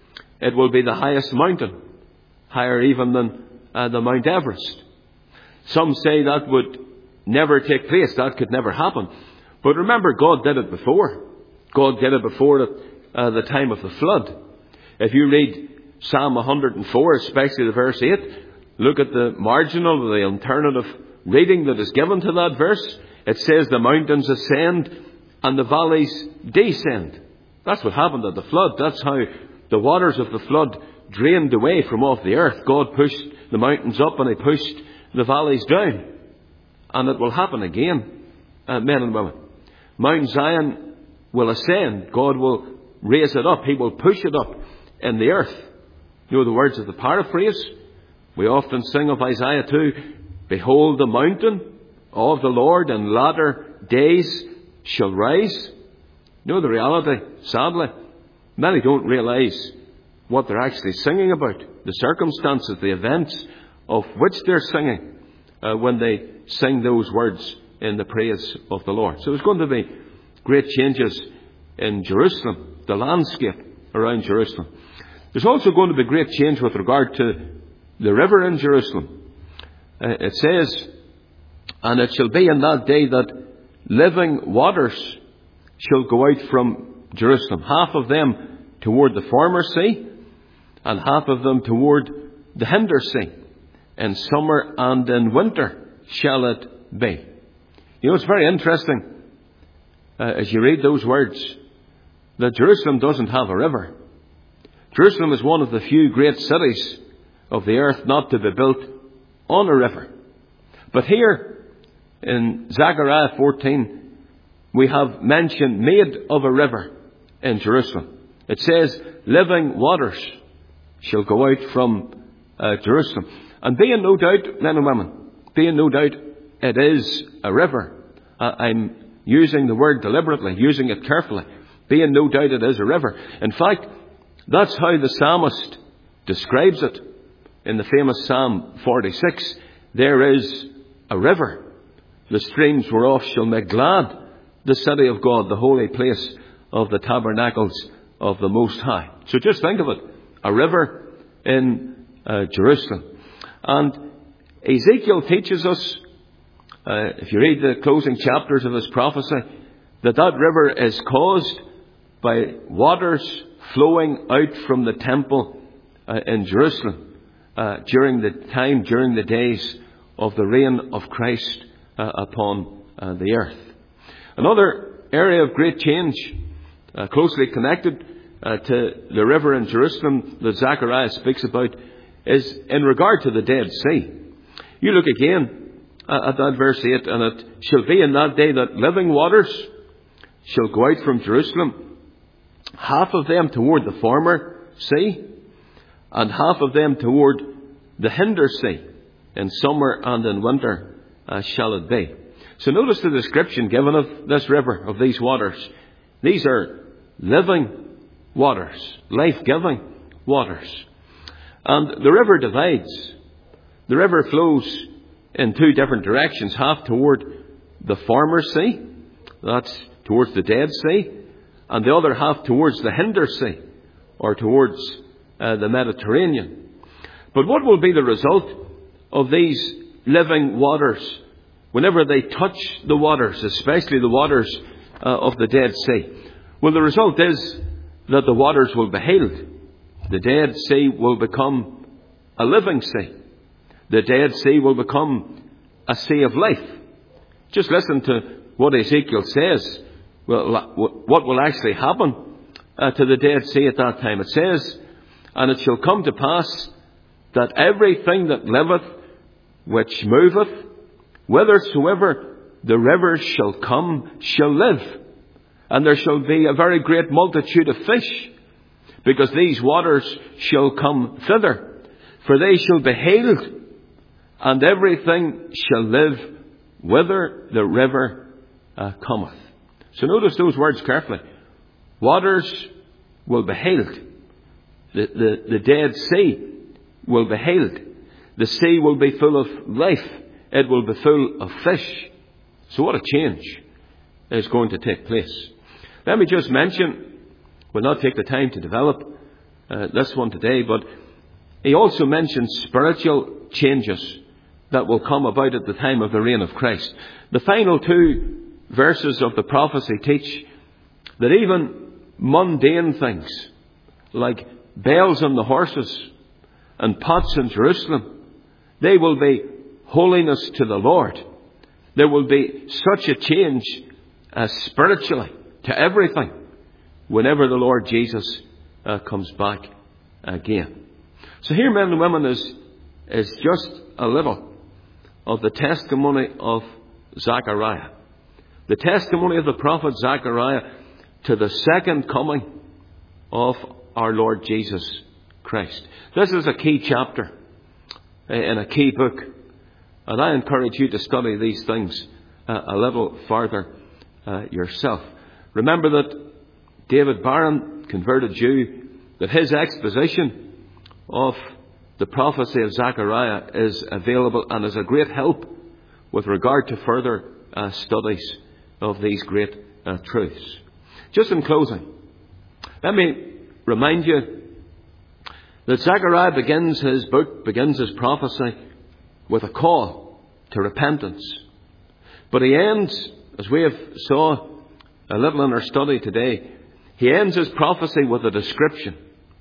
it will be the highest mountain, higher even than uh, the Mount Everest. Some say that would never take place. That could never happen. But remember, God did it before. God did it before the, uh, the time of the flood. If you read Psalm one hundred four, especially the verse eight, look at the marginal, the alternative reading that is given to that verse. It says the mountains ascend and the valleys descend. That's what happened at the flood. That's how the waters of the flood drained away from off the earth. God pushed the mountains up and he pushed the valleys down. And it will happen again, uh, men and women. Mount Zion will ascend. God will raise it up. He will push it up in the earth. You know the words of the paraphrase? We often sing of Isaiah two, behold the mountain of the Lord in latter days shall rise. You know the reality, sadly, many don't realise what they're actually singing about, the circumstances, the events of which they're singing uh, when they sing those words in the praise of the Lord. So there's going to be great changes in Jerusalem, the landscape around Jerusalem. There's also going to be great change with regard to the river in Jerusalem. Uh, it says, and it shall be in that day that living waters shall go out from Jerusalem, half of them toward the former sea, and half of them toward the hinder sea. In summer and in winter shall it be. You know, it's very interesting, uh, as you read those words, that Jerusalem doesn't have a river. Jerusalem is one of the few great cities of the earth not to be built on a river. But here in Zechariah fourteen, we have mention made of a river in Jerusalem. It says, living waters shall go out from uh, Jerusalem. And being no doubt, men and women, being no doubt it is a river. Uh, I'm using the word deliberately, using it carefully. Being no doubt it is a river. In fact, that's how the psalmist describes it in the famous Psalm forty-six. There is a river, the streams whereof shall make glad the city of God, the holy place of the tabernacles of the Most High. So just think of it, a river in uh, Jerusalem. And Ezekiel teaches us, uh, if you read the closing chapters of his prophecy, that that river is caused by waters flowing out from the temple uh, in Jerusalem uh, during the time, during the days of the reign of Christ uh, upon uh, the earth. Another area of great change, uh, closely connected uh, to the river in Jerusalem that Zechariah speaks about, is in regard to the Dead Sea. You look again uh, at that verse eight, and it shall be in that day that living waters shall go out from Jerusalem, half of them toward the former sea, and half of them toward the hinder sea. In summer and in winter uh, shall it be. So notice the description given of this river, of these waters. These are living waters, life-giving waters. And the river divides. The river flows in two different directions, half toward the former sea, that's towards the Dead Sea, and the other half towards the hinder sea, or towards uh, the Mediterranean. But what will be the result of these living waters whenever they touch the waters, especially the waters uh, of the Dead Sea? Well, the result is that the waters will be healed. The Dead Sea will become a living sea. The Dead Sea will become a sea of life. Just listen to what Ezekiel says. Well, what will actually happen uh, to the Dead Sea at that time? It says, and it shall come to pass that everything that liveth, which moveth, whithersoever the rivers shall come, shall live. And there shall be a very great multitude of fish, because these waters shall come thither. For they shall be healed, and everything shall live whither the river uh, cometh. So notice those words carefully. Waters will be healed. The, the, the Dead Sea will be healed. The sea will be full of life. It will be full of fish. So what a change is going to take place. Let me just mention, we'll not take the time to develop uh, this one today, but he also mentions spiritual changes that will come about at the time of the reign of Christ. The final two verses of the prophecy teach that even mundane things like bells on the horses and pots in Jerusalem, they will be holiness to the Lord. There will be such a change uh, spiritually to everything whenever the Lord Jesus uh, comes back again. So here, men and women, is, is just a little of the testimony of Zechariah. The testimony of the prophet Zechariah to the second coming of our Lord Jesus Christ. This is a key chapter in a key book. And I encourage you to study these things uh, a little further uh, yourself. Remember that David Barron, converted Jew, that his exposition of the prophecy of Zechariah is available and is a great help with regard to further uh, studies of these great uh, truths. Just in closing, let me remind you that Zechariah begins his book, begins his prophecy with a call to repentance. But he ends, as we have saw a little in our study today, he ends his prophecy with a description.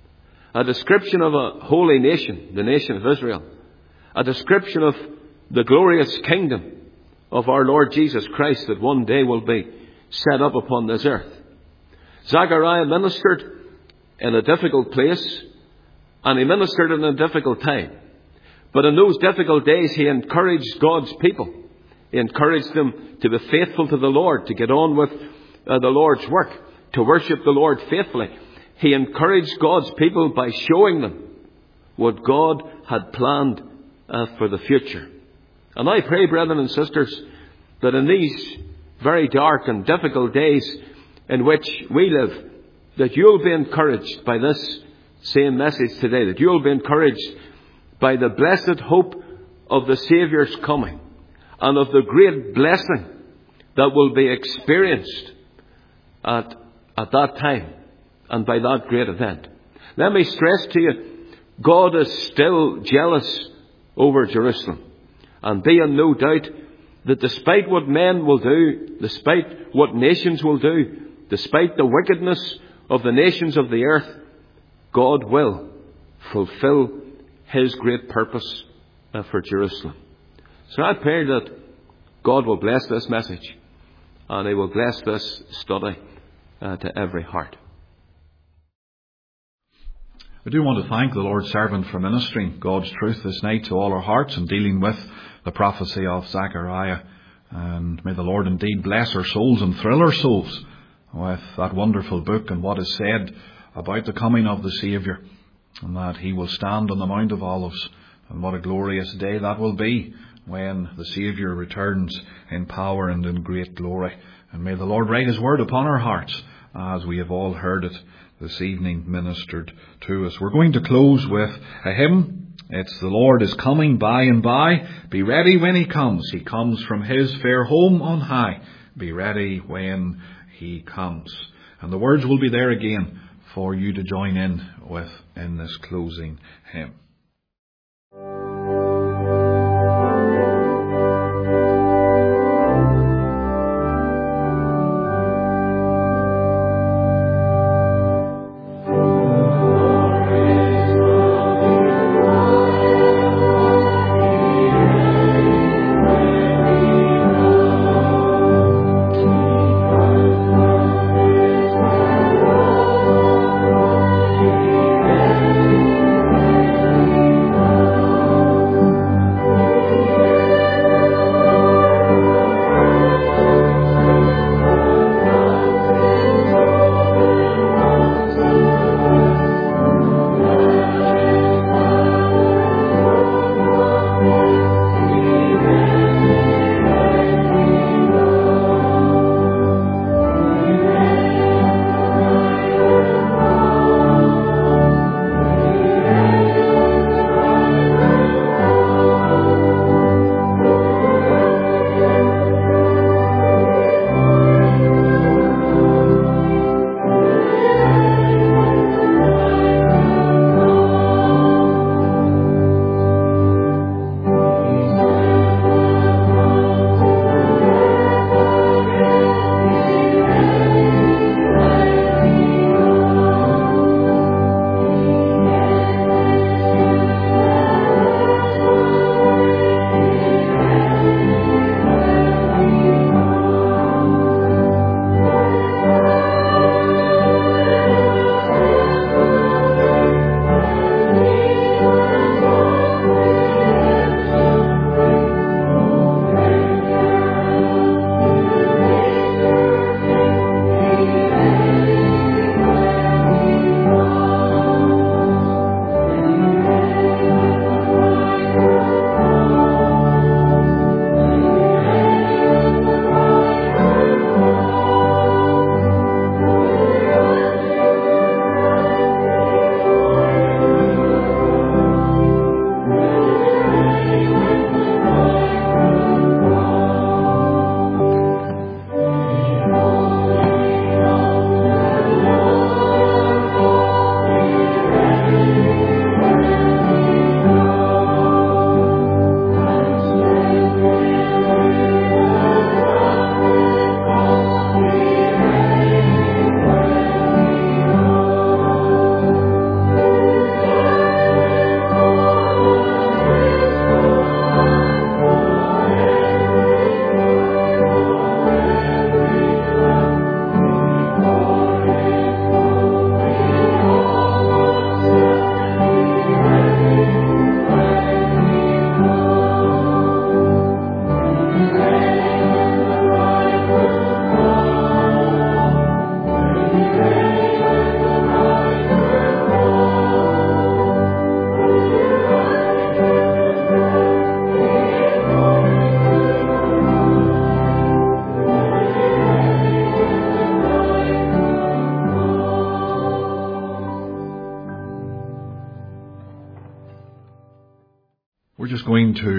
A description of a holy nation, the nation of Israel. A description of the glorious kingdom of our Lord Jesus Christ that one day will be set up upon this earth. Zechariah ministered in a difficult place, and he ministered in a difficult time. But in those difficult days, he encouraged God's people. He encouraged them to be faithful to the Lord, to get on with uh, the Lord's work, to worship the Lord faithfully. He encouraged God's people by showing them what God had planned uh, for the future. And I pray, brethren and sisters, that in these very dark and difficult days in which we live, that you'll be encouraged by this same message today, that you'll be encouraged by the blessed hope of the Saviour's coming and of the great blessing that will be experienced at, at that time and by that great event. Let me stress to you, God is still jealous over Jerusalem. And be in no doubt that despite what men will do, despite what nations will do, despite the wickedness of the nations of the earth, God will fulfill His great purpose uh, for Jerusalem. So I pray that God will bless this message and He will bless this study uh, to every heart. I do want to thank the Lord's servant for ministering God's truth this night to all our hearts and dealing with the prophecy of Zechariah. And may the Lord indeed bless our souls and thrill our souls with that wonderful book and what is said about the coming of the Saviour, and that He will stand on the Mount of Olives. And what a glorious day that will be when the Saviour returns in power and in great glory. And may the Lord write His word upon our hearts as we have all heard it this evening ministered to us. We're going to close with a hymn. It's "The Lord is coming by and by. Be ready when He comes. He comes from His fair home on high. Be ready when He comes." And the words will be there again for you to join in with in this closing hymn. Thank you.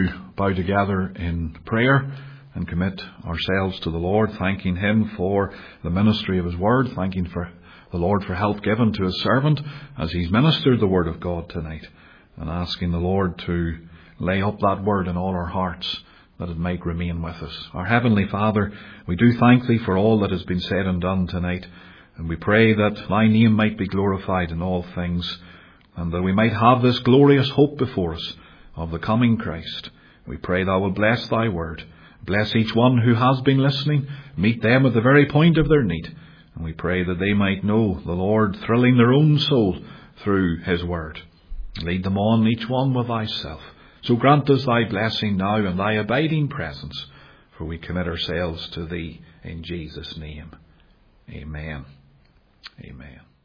to bow together in prayer and commit ourselves to the Lord, thanking Him for the ministry of His Word, thanking for the Lord for help given to His servant as He's ministered the Word of God tonight, and asking the Lord to lay up that Word in all our hearts, that it might remain with us. Our Heavenly Father, we do thank Thee for all that has been said and done tonight, and we pray that Thy name might be glorified in all things, and that we might have this glorious hope before us of the coming Christ. We pray Thou will bless Thy Word. Bless each one who has been listening. Meet them at the very point of their need. And we pray that they might know the Lord, thrilling their own soul through His Word. Lead them on, each one with Thyself. So grant us Thy blessing now and Thy abiding presence, for we commit ourselves to Thee in Jesus' name. Amen. Amen.